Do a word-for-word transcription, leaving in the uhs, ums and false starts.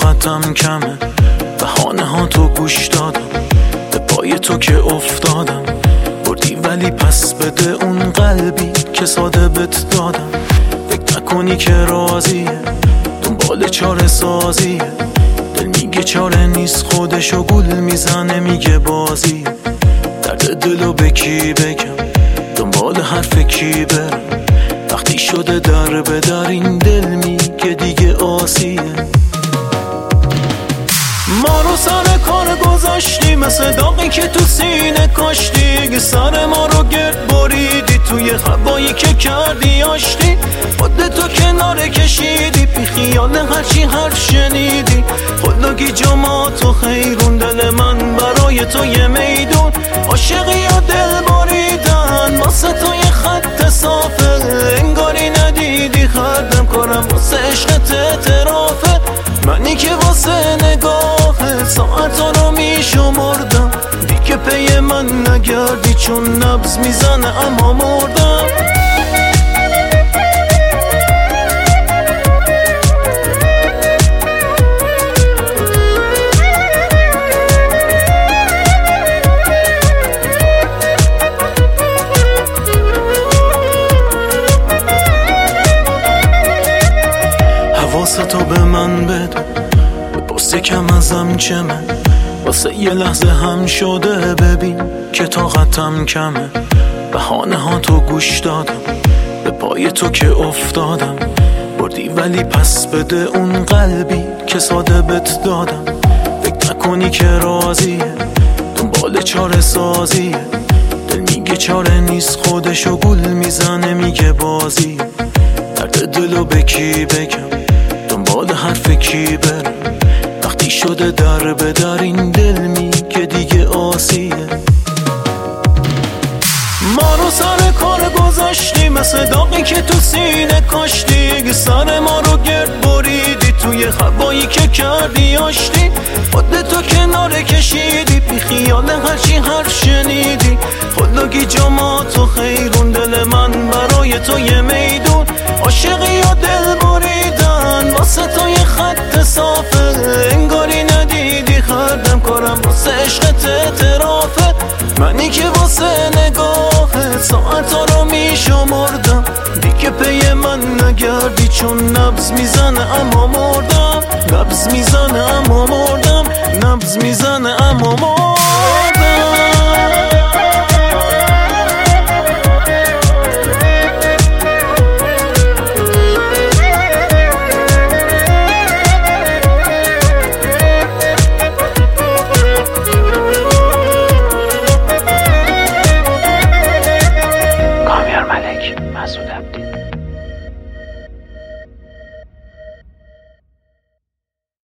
طاقتم کمه، بهانه ها تو گوش دادم، به پای تو که افتادم. بردی ولی پس بده اون قلبی که ساده بت دادم. فکر نکنی که راضیه، دنبال چاره سازیه. دل میگه چاره نیست، خودشو گول میزنه میگه بازیه. درد دلو به کی بگم، دنبال حرف کی برم؟ وقتی شده در به در این دل میگه دیگه آسیه. ما رو سر کار گذاشتی، مثل داغی که تو سینه کاشتی. سر ما رو گرد بریدی، توی هوایی که کردی آشتی. خودتو کنار کشیدی، بی خیال هرچی حرف شنیدی. خودگی جا تو خیرون، دل من برای تو یه میدون. عاشقی یا دل بریدن، واسه تو یه خط صافه. انگاری ندیدی خردم کارم واسه عشقت اعترافه. منی که واسه نگاهه ساعتا رو میشمردم. دیگه پی من نگردی چون نبض میزنه اما مردم. حواستو به من بده، بپرس کم ازم چمه. واسه یه لحظه هم شده ببین که طاقتم کمه. بهانه ها تو گوش دادم، به پای تو که افتادم. بردی ولی پس بده اون قلبی که ساده بت دادم. فکر نکنی که راضیه، دنبال چاره سازیه. دل میگه چاره نیست، خودشو گول میزنه میگه بازیه. درد دلو به کی بگم، دنبال حرف کی برم؟ وقتی شده در به در این دل میگه دیگه آسیه. ما رو سر کار گذاشتی، مثل داغی که تو سینه کاشتی. سر ما رو گرد بریدی، توی هوایی که کردی آشتی. خودتو کنار کشیدی، بی خیال هرچی حرف شنیدی. خودگی جا تو خیرون، دل من برای تو یه میدون. عاشقی یا دل بریدن، واسه تو یه خط صافه. انگاری ندیدی خردم کارم واسه عشقت اعترافه. منی که واسه نگاهه ساعتا رو میشمردم. دیگه پی من نگردی چون نبض میزنه اما مردم. نبض میزنه